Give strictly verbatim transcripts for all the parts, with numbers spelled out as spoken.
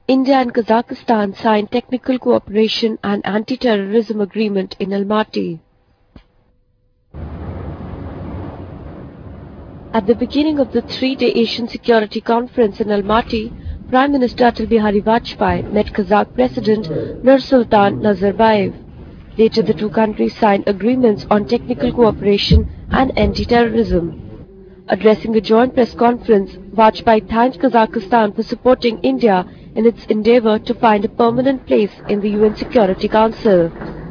India and Kazakhstan signed technical cooperation and anti-terrorism agreement in Almaty. At the beginning of the three-day Asian Security Conference in Almaty, Prime Minister Atal Bihari Vajpayee met Kazakh President Nursultan Nazarbayev. Later, the two countries signed agreements on technical cooperation and anti-terrorism. Addressing a joint press conference, Vajpayee thanked Kazakhstan for supporting India in its endeavor to find a permanent place in the U N Security Council.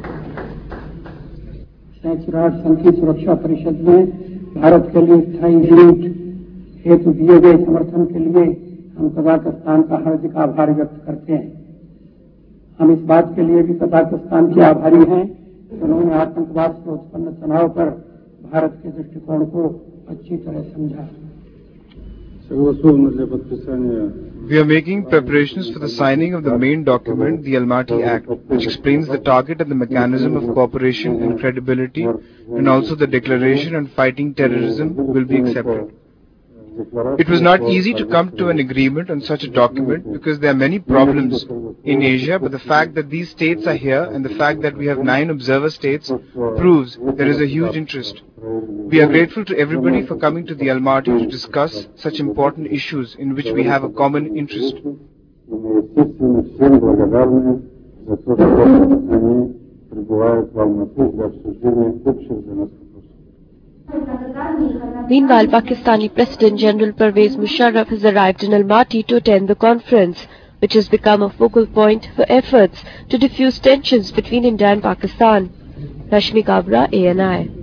Bharat के लिए स्थायी unit हेतु दिए गए समर्थन के लिए हम कजाकिस्तान का हार्दिक आभार व्यक्त करते हैं। हम इस बात के लिए भी कजाकिस्तान के आभारी हैं कि उन्होंने आतंकवाद से उत्पन्न तनाव पर भारत के दृष्टिकोण को अच्छी तरह समझा। We are making preparations for the signing of the main document, the Almaty Act, which explains the target and the mechanism of cooperation and credibility, and also the declaration on fighting terrorism will be accepted. It was not easy to come to an agreement on such a document because there are many problems in Asia, but the fact that these states are here and the fact that we have nine observer states proves there is a huge interest. We are grateful to everybody for coming to the Almaty to discuss such important issues in which we have a common interest. Meanwhile, Pakistani President General Pervez Musharraf has arrived in Almaty to attend the conference, which has become a focal point for efforts to diffuse tensions between India and Pakistan. Rashmi Kabra, A N I.